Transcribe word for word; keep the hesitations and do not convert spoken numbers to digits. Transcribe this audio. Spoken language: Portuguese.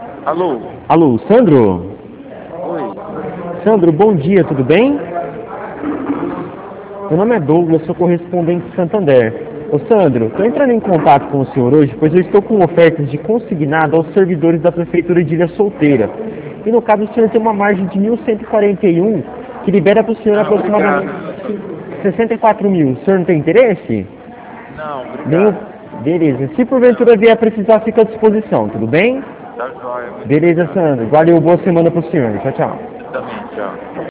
Alô? Alô, Sandro? Oi. Sandro, bom dia, tudo bem? Meu nome é Douglas, sou correspondente de Santander. Ô Sandro, estou entrando em contato com o senhor hoje, pois eu estou com ofertas de consignado aos servidores da Prefeitura de Ilha Solteira. E no caso o senhor tem uma margem de mil cento e quarenta e um, que libera para o senhor Não, aproximadamente obrigado. sessenta e quatro mil. O senhor não tem interesse? Não, Nenhum? obrigado. Beleza. Se Não, porventura vier precisar, fica à disposição, tudo bem? tá jóia. Muito Beleza, obrigado. Sandro. Valeu, boa semana pro senhor. Tchau, tchau. Você também, tchau.